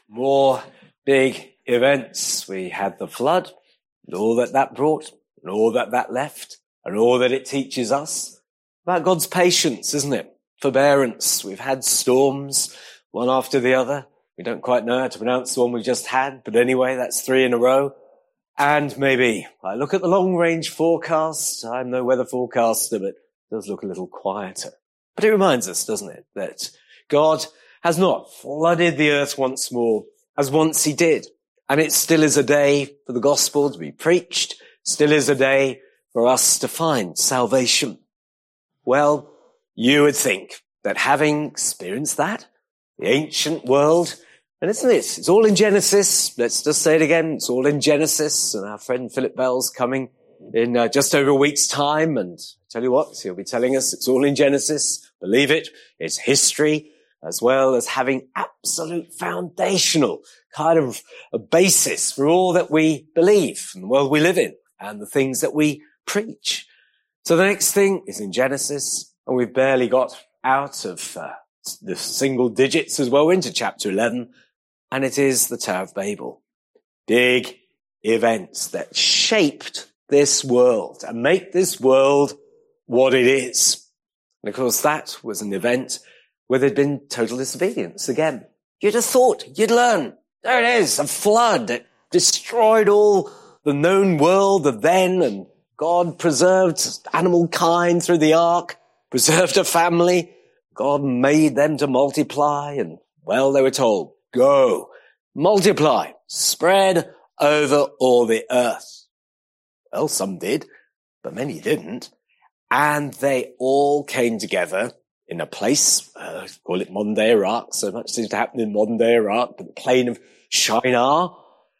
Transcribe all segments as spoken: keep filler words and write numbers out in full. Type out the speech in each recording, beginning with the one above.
More big events. We had the flood, and all that that brought, and all that that left, and all that it teaches us about God's patience, isn't it? Forbearance. We've had storms, one after the other. We don't quite know how to pronounce the one we just had, but anyway, that's three in a row. And maybe I look at the long-range forecast. I'm no weather forecaster, but it does look a little quieter. But it reminds us, doesn't it, that God has not flooded the earth once more as once he did. And it still is a day for the gospel to be preached, still is a day for us to find salvation. Well, you would think that having experienced that, the ancient world, and isn't it? It's all in Genesis. Let's just say it again. It's all in Genesis. And our friend Philip Bell's coming in uh, just over a week's time. And I tell you what, he'll be telling us it's all in Genesis. Believe it. It's history, as well as having absolute foundational kind of a basis for all that we believe and the world we live in and the things that we preach. So the next thing is in Genesis, and we've barely got out of uh, the single digits as well. We're into chapter eleven. And it is the Tower of Babel. Big events that shaped this world and make this world what it is. And of course, that was an event where there'd been total disobedience again. You'd have thought, you'd learn. There it is, a flood that destroyed all the known world of then, and God preserved animal kind through the ark, preserved a family. God made them to multiply, and well, they were told, go, multiply, spread over all the earth. Well, some did, but many didn't. And they all came together in a place, uh, call it modern-day Iraq. So much seems to happen in modern-day Iraq, but the plain of Shinar.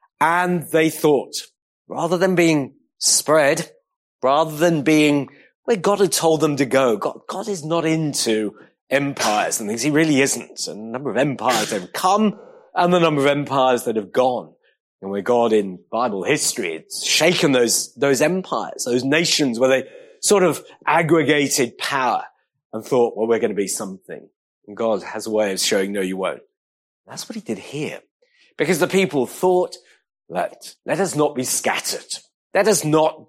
And they thought, rather than being spread, rather than being where God had told them to go, God, God is not into empires and things. He really isn't. And the number of empires that have come and the number of empires that have gone. And where God in Bible history, it's shaken those, those empires, those nations where they sort of aggregated power and thought, well, we're going to be something. And God has a way of showing, no, you won't. That's what he did here. Because the people thought, let, let us not be scattered. Let us not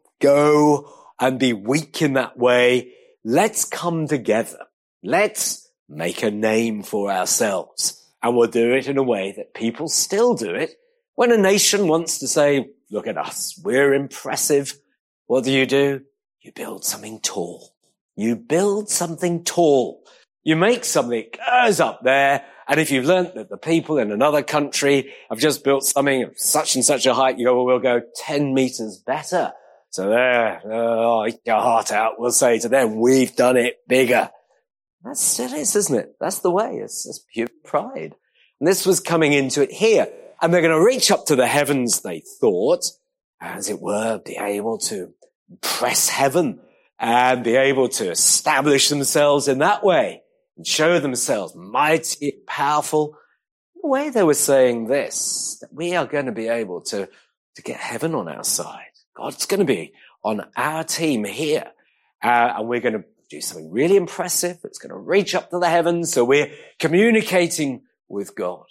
go and be weak in that way. Let's come together. Let's make a name for ourselves, and we'll do it in a way that people still do it. When a nation wants to say, look at us, we're impressive, what do you do? You build something tall. You build something tall. You make something that goes up there, and if you've learnt that the people in another country have just built something of such and such a height, you go, well, we'll go ten meters better. So there, oh, eat your heart out, we'll say to them, we've done it bigger. That still is, isn't it? That's the way. It's, it's pure pride. And this was coming into it here. And they're going to reach up to the heavens, they thought, as it were, be able to press heaven and be able to establish themselves in that way and show themselves mighty, powerful. In a way, they were saying this, that we are going to be able to, to get heaven on our side. God's going to be on our team here. Uh, and we're going to do something really impressive. It's going to reach up to the heavens. So we're communicating with God.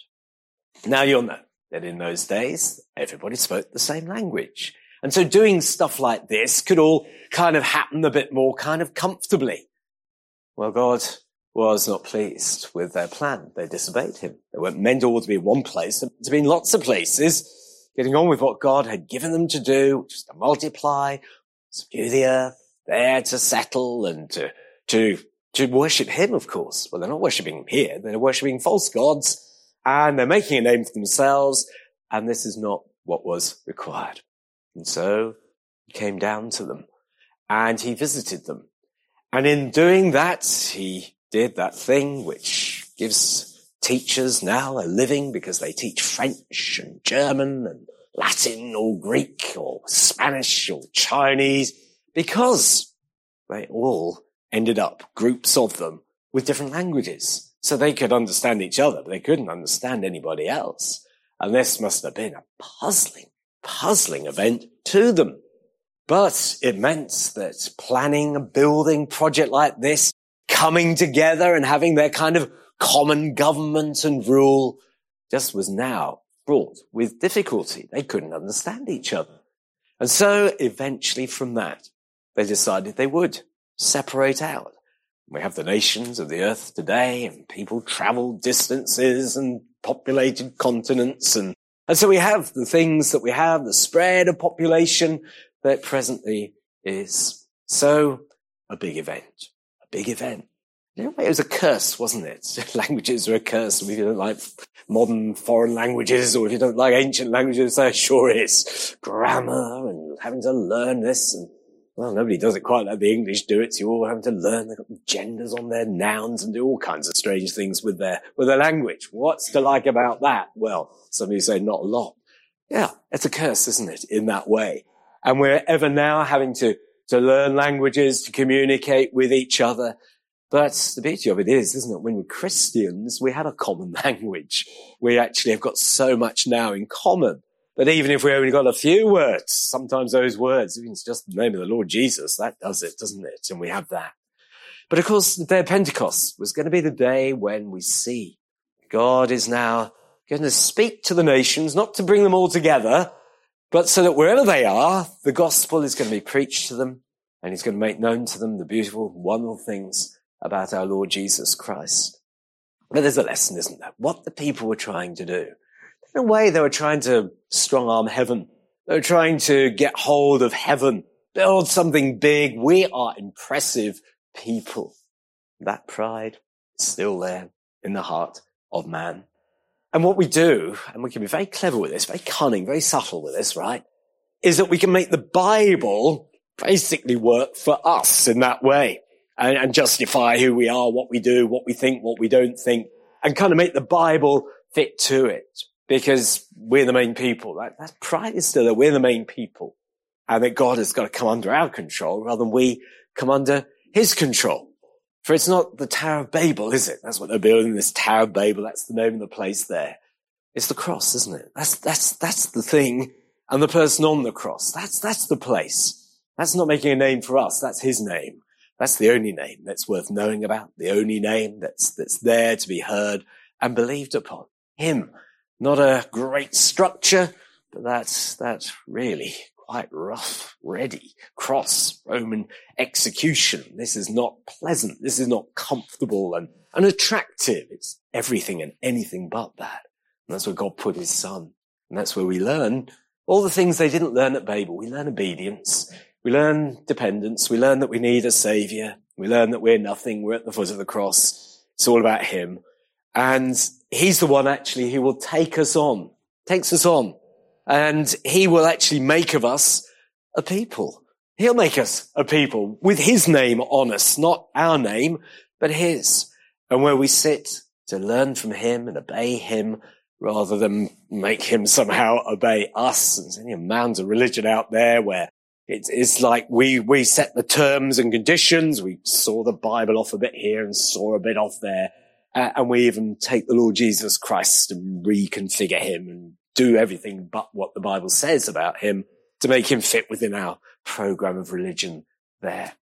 Now you'll know that in those days, everybody spoke the same language. And so doing stuff like this could all kind of happen a bit more kind of comfortably. Well, God was not pleased with their plan. They disobeyed him. They weren't meant all to be in one place, to be in lots of places, getting on with what God had given them to do, which is to multiply, subdue the earth, there to settle and to, to, to worship him, of course. Well, they're not worshiping him here. They're worshiping false gods and they're making a name for themselves. And this is not what was required. And so he came down to them and he visited them. And in doing that, he did that thing which gives teachers now a living because they teach French and German and Latin or Greek or Spanish or Chinese, because they all ended up, groups of them, with different languages. So they could understand each other, but they couldn't understand anybody else. And this must have been a puzzling, puzzling event to them. But it meant that planning a building project like this, coming together and having their kind of common government and rule, just was now fraught with difficulty. They couldn't understand each other. And so eventually from that, they decided they would separate out. We have the nations of the earth today, and people travel distances and populated continents. And, and so we have the things that we have, the spread of population that presently is. So a big event, a big event. You know, it was a curse, wasn't it? Languages are a curse. If you don't like modern foreign languages, or if you don't like ancient languages, that sure is. Grammar and having to learn this. And, well, nobody does it quite like the English do it. So you're all having to learn. They've got genders on their nouns and do all kinds of strange things with their, with their language. What's to like about that? Well, some of you say not a lot. Yeah, it's a curse, isn't it, in that way? And we're ever now having to, to learn languages, to communicate with each other. But the beauty of it is, isn't it, when we're Christians, we have a common language. We actually have got so much now in common that even if we only got a few words, sometimes those words, even just the name of the Lord Jesus, that does it, doesn't it? And we have that. But of course, the day of Pentecost was going to be the day when we see God is now going to speak to the nations, not to bring them all together, but so that wherever they are, the gospel is going to be preached to them, and he's going to make known to them the beautiful, wonderful things about our Lord Jesus Christ. But there's a lesson, isn't there? What the people were trying to do. In a way, they were trying to strong-arm heaven. They were trying to get hold of heaven, build something big. We are impressive people. That pride is still there in the heart of man. And what we do, and we can be very clever with this, very cunning, very subtle with this, right, is that we can make the Bible basically work for us in that way. And, and justify who we are, what we do, what we think, what we don't think, and kind of make the Bible fit to it, because we're the main people. That, that pride is still there. We're the main people, and that God has got to come under our control rather than we come under his control. For it's not the Tower of Babel, is it? That's what they're building, this Tower of Babel. That's the name of the place there. It's the cross, isn't it? That's, that's, that's the thing. And the person on the cross. That's, that's the place. That's not making a name for us. That's his name. That's the only name that's worth knowing about, the only name that's, that's there to be heard and believed upon. Him. Not a great structure, but that's, that's really quite rough, ready, cross, Roman execution. This is not pleasant. This is not comfortable and, and attractive. It's everything and anything but that. And that's where God put his son. And that's where we learn all the things they didn't learn at Babel. We learn obedience. We learn dependence. We learn that we need a savior. We learn that we're nothing. We're at the foot of the cross. It's all about him. And he's the one actually who will take us on, takes us on. And he will actually make of us a people. He'll make us a people with his name on us, not our name, but his. And where we sit to learn from him and obey him rather than make him somehow obey us. And there's any amount of religion out there where It's, it's like we, we set the terms and conditions. We saw the Bible off a bit here and saw a bit off there. Uh, and we even take the Lord Jesus Christ and reconfigure him and do everything but what the Bible says about him to make him fit within our program of religion there.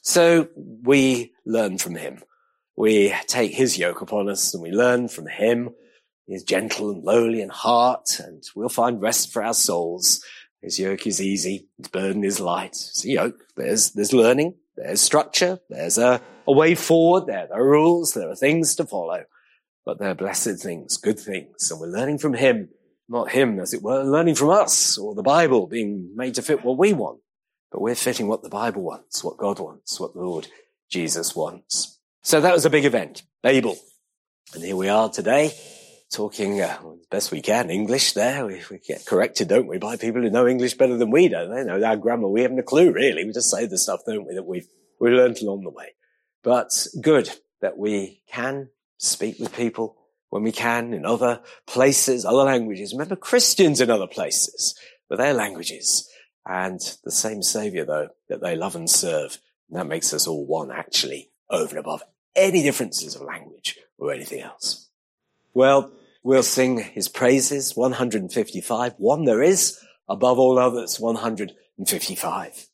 So we learn from him. We take his yoke upon us and we learn from him. He is gentle and lowly in heart, and we'll find rest for our souls. His yoke is easy. His burden is light. It's a yoke. There's, there's learning. There's structure. There's a, a way forward. There, there are rules. There are things to follow. But they're blessed things, good things. And we're learning from him, not him, as it were, learning from us or the Bible being made to fit what we want. But we're fitting what the Bible wants, what God wants, what the Lord Jesus wants. So that was a big event, Babel. And here we are today. Talking uh, as best we can English there. We, we get corrected, don't we, by people who know English better than we do. They know our grammar. We haven't a clue, really. We just say the stuff, don't we, that we've we learned along the way. But good that we can speak with people when we can in other places, other languages. Remember, Christians in other places with their languages. And the same Saviour, though, that they love and serve. And that makes us all one, actually, over and above any differences of language or anything else. Well, we'll sing his praises, one hundred fifty-five. One there is, above all others, one hundred fifty-five.